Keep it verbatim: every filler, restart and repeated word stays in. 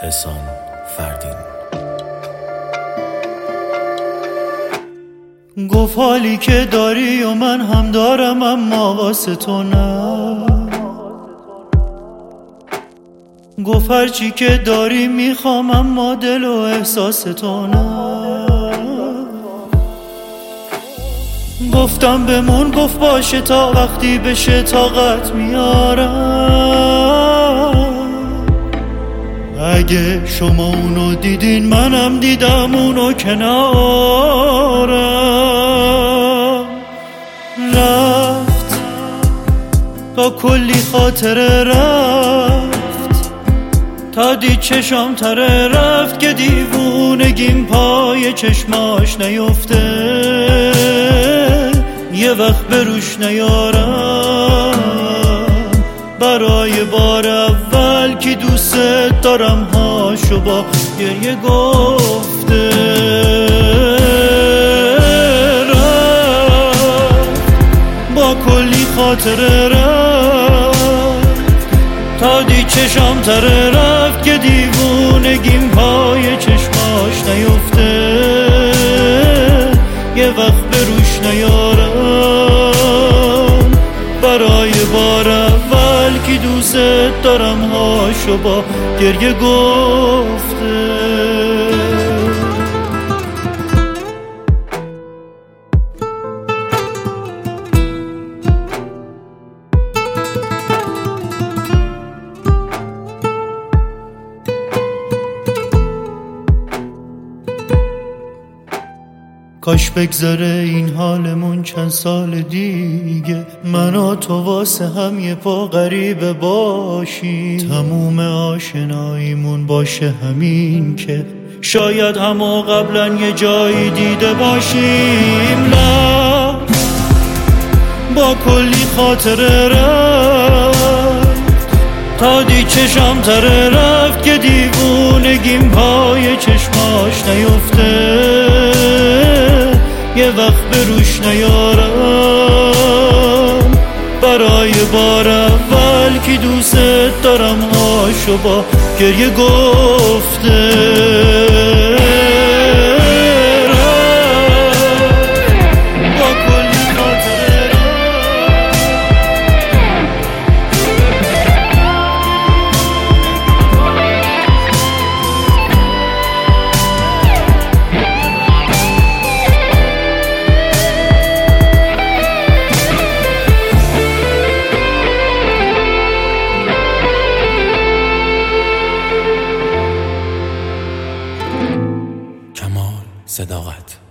احسان فردین. گفت حالی که داری و من هم دارم اما واسه تو نه. گفت هرچی که داری میخوام اما دل و احساس تو نه. گفتم بمون، گفت باشه تا وقتی بشه طاقت میارم. اگه شما اونو دیدین منم دیدم اونو کنارم. رفت تا کلی خاطره رفت، تا دید چشام تره رفت که دیوونگیم پای چشماش نیفته، یه وقت بروش نیارم. برای بار اول که دوست دارم هاشو با گریه گفته. رفت با کلی خاطره رفت، تا دید چشام تره رفت که دیوونگیم پای چشماش نیفته، یه وقت بروش نیارم. برای بار اول که دوست دارم هاشو با گریه گفته. کاش بگذره این حالمون چند سال دیگه، من و تو واسه هم یه پا غریبه باشیم. تموم آشناییمون باشه همین که شاید همو قبلا یه جایی دیده باشیم. نه با کلی خاطره رفت، تا دید چشم تره رفت که دیوونگیم پای چشماش نیفته، یه وقت بروش نیارم. برای بار اول که دوست دارم هاشو با گریه گفته. کمال صداقت.